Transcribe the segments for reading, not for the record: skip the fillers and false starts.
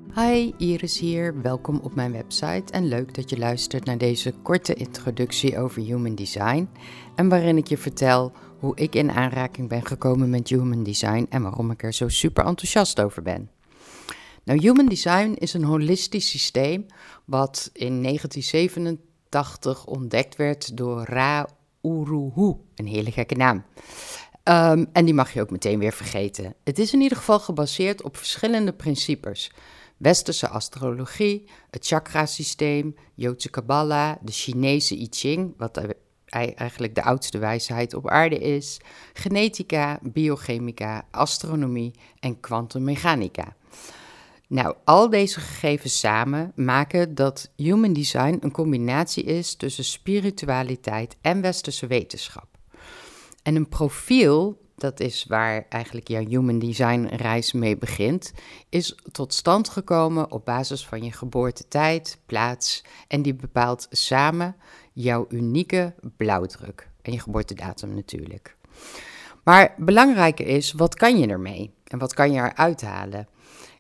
Hi, Iris hier. Welkom op mijn website en leuk dat je luistert naar deze korte introductie over Human Design en waarin ik je vertel hoe ik in aanraking ben gekomen met Human Design en waarom ik er zo super enthousiast over ben. Nou, Human Design is een holistisch systeem wat in 1987 ontdekt werd door Ra Uru Hu, een hele gekke naam. En die mag je ook meteen weer vergeten. Het is in ieder geval gebaseerd op verschillende principes. Westerse astrologie, het chakrasysteem, Joodse Kabbala, de Chinese I Ching, wat eigenlijk de oudste wijsheid op aarde is, genetica, biochemica, astronomie en kwantummechanica. Nou, al deze gegevens samen maken dat Human Design een combinatie is tussen spiritualiteit en westerse wetenschap. En een profiel, dat is waar eigenlijk jouw Human Design reis mee begint, is tot stand gekomen op basis van je geboortetijd, plaats en die bepaalt samen jouw unieke blauwdruk en je geboortedatum natuurlijk. Maar belangrijker is, wat kan je ermee en wat kan je eruit halen?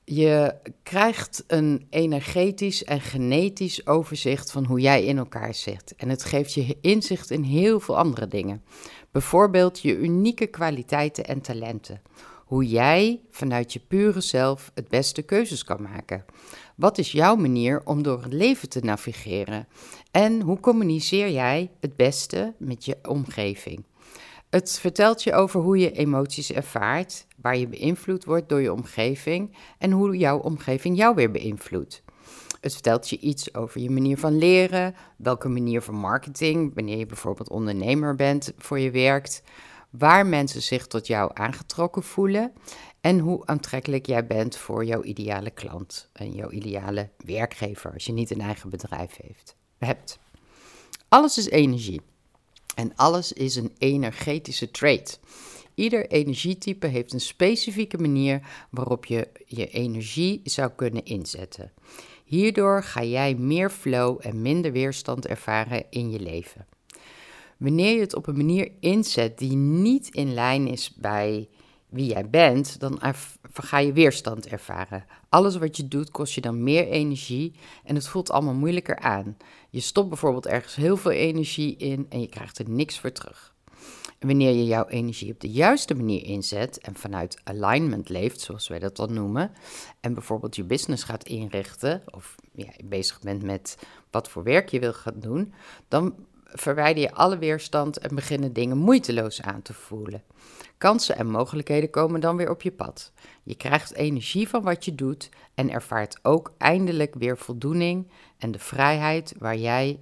Je krijgt een energetisch en genetisch overzicht van hoe jij in elkaar zit. En het geeft je inzicht in heel veel andere dingen. Bijvoorbeeld je unieke kwaliteiten en talenten. Hoe jij vanuit je pure zelf het beste keuzes kan maken. Wat is jouw manier om door het leven te navigeren? En hoe communiceer jij het beste met je omgeving? Het vertelt je over hoe je emoties ervaart, waar je beïnvloed wordt door je omgeving en hoe jouw omgeving jou weer beïnvloedt. Het vertelt je iets over je manier van leren, welke manier van marketing, wanneer je bijvoorbeeld ondernemer bent, voor je werkt, waar mensen zich tot jou aangetrokken voelen en hoe aantrekkelijk jij bent voor jouw ideale klant en jouw ideale werkgever als je niet een eigen bedrijf hebt. Alles is energie. En alles is een energetische trait. Ieder energietype heeft een specifieke manier waarop je je energie zou kunnen inzetten. Hierdoor ga jij meer flow en minder weerstand ervaren in je leven. Wanneer je het op een manier inzet die niet in lijn is bij wie jij bent, dan ga je weerstand ervaren. Alles wat je doet kost je dan meer energie en het voelt allemaal moeilijker aan. Je stopt bijvoorbeeld ergens heel veel energie in en je krijgt er niks voor terug. En wanneer je jouw energie op de juiste manier inzet en vanuit alignment leeft, zoals wij dat dan noemen, en bijvoorbeeld je business gaat inrichten of je bezig bent met wat voor werk je wil gaan doen, dan verwijder je alle weerstand en beginnen dingen moeiteloos aan te voelen. Kansen en mogelijkheden komen dan weer op je pad. Je krijgt energie van wat je doet en ervaart ook eindelijk weer voldoening en de vrijheid waar jij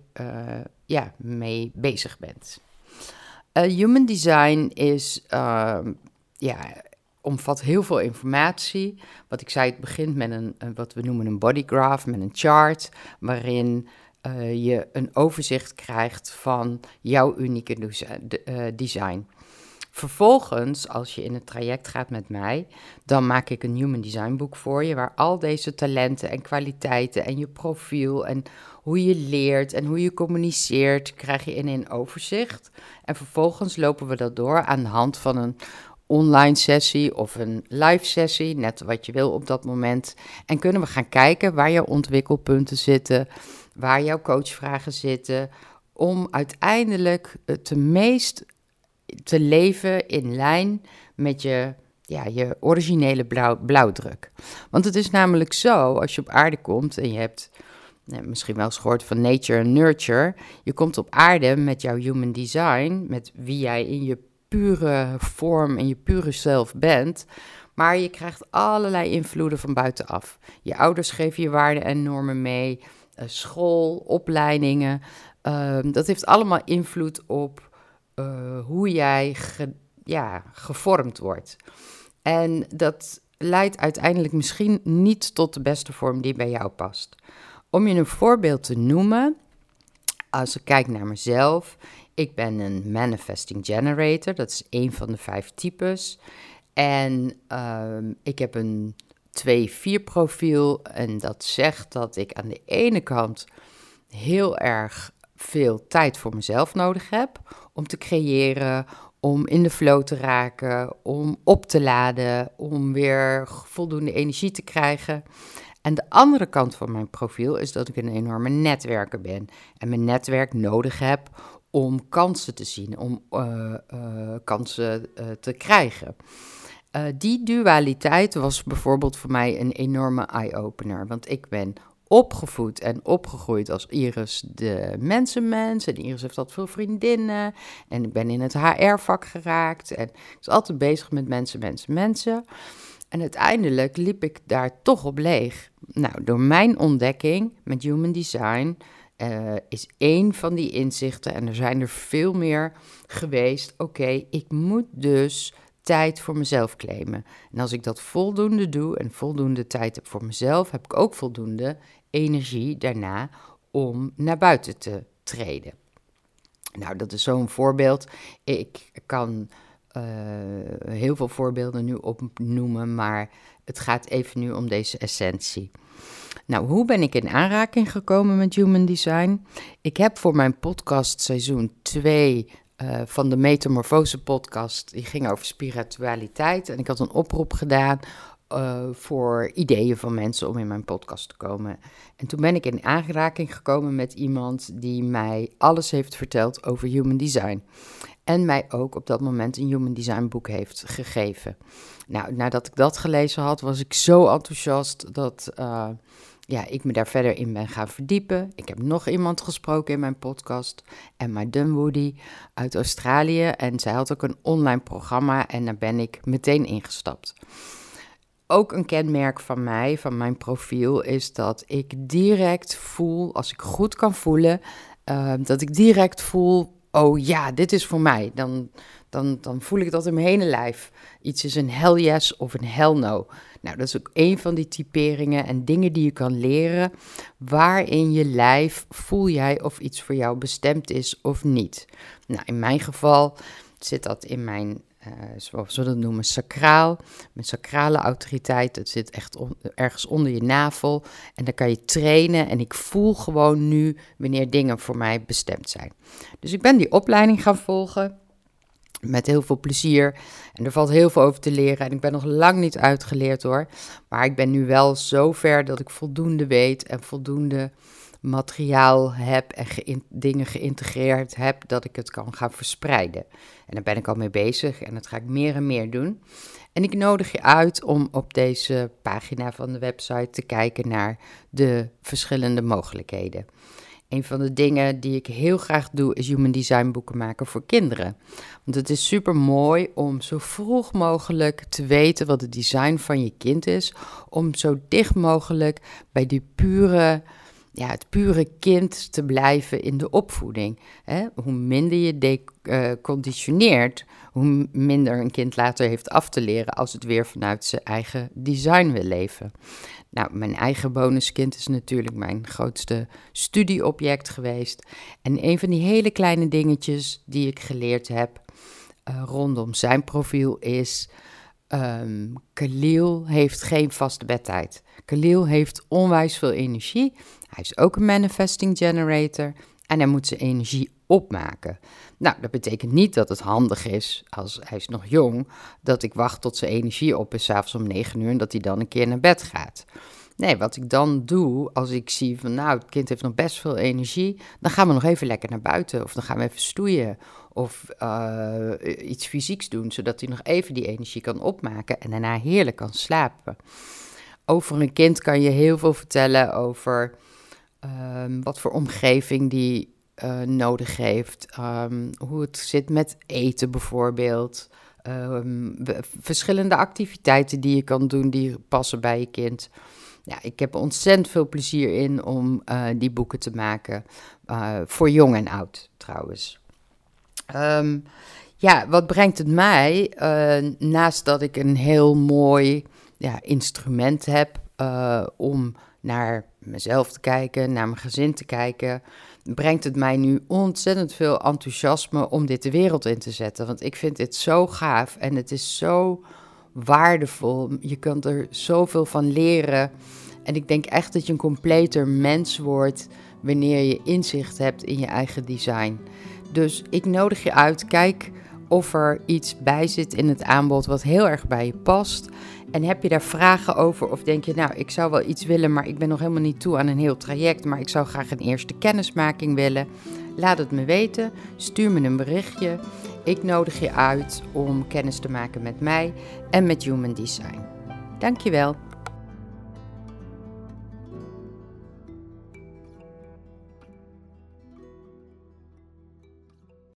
mee bezig bent. Human Design omvat heel veel informatie. Wat ik zei, het begint met wat we noemen een bodygraph, met een chart, waarin je een overzicht krijgt van jouw unieke design. Vervolgens, als je in het traject gaat met mij, dan maak ik een Human Design boek voor je, waar al deze talenten en kwaliteiten en je profiel en hoe je leert en hoe je communiceert, krijg je in een overzicht. En vervolgens lopen we dat door aan de hand van een online sessie of een live sessie, net wat je wil op dat moment. En kunnen we gaan kijken waar jouw ontwikkelpunten zitten, waar jouw coachvragen zitten, om uiteindelijk het meest te leven in lijn met je originele blauwdruk. Want het is namelijk zo, als je op aarde komt en je hebt misschien wel eens gehoord van nature en nurture, je komt op aarde met jouw human design, met wie jij in je pure vorm en je pure zelf bent, maar je krijgt allerlei invloeden van buitenaf. Je ouders geven je waarden en normen mee, school, opleidingen, dat heeft allemaal invloed op hoe jij gevormd wordt. En dat leidt uiteindelijk misschien niet tot de beste vorm die bij jou past. Om je een voorbeeld te noemen, als ik kijk naar mezelf, ik ben een manifesting generator, dat is een van de 5 types. En ik heb een 2-4 profiel en dat zegt dat ik aan de ene kant heel erg veel tijd voor mezelf nodig heb om te creëren, om in de flow te raken, om op te laden, om weer voldoende energie te krijgen. En de andere kant van mijn profiel is dat ik een enorme netwerker ben. En mijn netwerk nodig heb om kansen te zien, om kansen te krijgen. Die dualiteit was bijvoorbeeld voor mij een enorme eye-opener. Want ik ben opgevoed en opgegroeid als Iris de mensenmens. En Iris heeft altijd veel vriendinnen. En ik ben in het HR-vak geraakt. En ik was altijd bezig met mensen. En uiteindelijk liep ik daar toch op leeg. Nou, door mijn ontdekking met Human Design is één van die inzichten, en er zijn er veel meer geweest. Oké, ik moet dus tijd voor mezelf claimen. En als ik dat voldoende doe en voldoende tijd heb voor mezelf, heb ik ook voldoende energie daarna om naar buiten te treden. Nou, dat is zo'n voorbeeld. Ik kan heel veel voorbeelden nu opnoemen, maar het gaat even nu om deze essentie. Nou, hoe ben ik in aanraking gekomen met Human Design? Ik heb voor mijn podcast seizoen 2 van de Metamorfose podcast, die ging over spiritualiteit. En ik had een oproep gedaan voor ideeën van mensen om in mijn podcast te komen. En toen ben ik in aanraking gekomen met iemand die mij alles heeft verteld over Human Design. En mij ook op dat moment een Human Design boek heeft gegeven. Nou, nadat ik dat gelezen had, was ik zo enthousiast dat ik me daar verder in ben gaan verdiepen. Ik heb nog iemand gesproken in mijn podcast, Emma Dunwoody uit Australië. En zij had ook een online programma en daar ben ik meteen ingestapt. Ook een kenmerk van mij, van mijn profiel, is dat ik direct voel, als ik goed kan voelen, dat ik direct voel, oh ja, dit is voor mij. Dan voel ik dat in mijn hele lijf. Iets is een hell yes of een hell no. Nou, dat is ook een van die typeringen en dingen die je kan leren. Waar in je lijf voel jij of iets voor jou bestemd is of niet? Nou, in mijn geval zit dat in mijn, zoals we dat noemen, sacraal. Mijn sacrale autoriteit, dat zit echt ergens onder je navel. En dan kan je trainen en ik voel gewoon nu wanneer dingen voor mij bestemd zijn. Dus ik ben die opleiding gaan volgen. Met heel veel plezier. En er valt heel veel over te leren. En ik ben nog lang niet uitgeleerd hoor. Maar ik ben nu wel zo ver dat ik voldoende weet en voldoende materiaal heb en dingen geïntegreerd heb dat ik het kan gaan verspreiden. En daar ben ik al mee bezig en dat ga ik meer en meer doen. En ik nodig je uit om op deze pagina van de website te kijken naar de verschillende mogelijkheden. Een van de dingen die ik heel graag doe is Human Design boeken maken voor kinderen. Want het is super mooi om zo vroeg mogelijk te weten wat het design van je kind is. Om zo dicht mogelijk bij het pure kind te blijven in de opvoeding. Hoe minder je conditioneert, hoe minder een kind later heeft af te leren als het weer vanuit zijn eigen design wil leven. Nou, mijn eigen bonuskind is natuurlijk mijn grootste studieobject geweest. En een van die hele kleine dingetjes die ik geleerd heb rondom zijn profiel is, Khalil heeft geen vaste bedtijd. Khalil heeft onwijs veel energie. Hij is ook een manifesting generator en hij moet zijn energie opmaken. Nou, dat betekent niet dat het handig is, als hij is nog jong, dat ik wacht tot zijn energie op is, 's avonds om 9 uur, en dat hij dan een keer naar bed gaat. Nee, wat ik dan doe, als ik zie van nou, het kind heeft nog best veel energie, dan gaan we nog even lekker naar buiten, of dan gaan we even stoeien, of iets fysieks doen, zodat hij nog even die energie kan opmaken en daarna heerlijk kan slapen. Over een kind kan je heel veel vertellen over wat voor omgeving die nodig heeft, hoe het zit met eten bijvoorbeeld, verschillende activiteiten die je kan doen die passen bij je kind. Ja, ik heb er ontzettend veel plezier in om die boeken te maken, voor jong en oud trouwens. Wat brengt het mij? Naast dat ik een heel mooi instrument heb om naar mezelf te kijken, naar mijn gezin te kijken, brengt het mij nu ontzettend veel enthousiasme om dit de wereld in te zetten. Want ik vind dit zo gaaf en het is zo waardevol. Je kan er zoveel van leren. En ik denk echt dat je een completer mens wordt wanneer je inzicht hebt in je eigen design. Dus ik nodig je uit, kijk of er iets bij zit in het aanbod wat heel erg bij je past. En heb je daar vragen over of denk je, nou, ik zou wel iets willen, maar ik ben nog helemaal niet toe aan een heel traject, maar ik zou graag een eerste kennismaking willen. Laat het me weten, stuur me een berichtje. Ik nodig je uit om kennis te maken met mij en met Human Design. Dankjewel.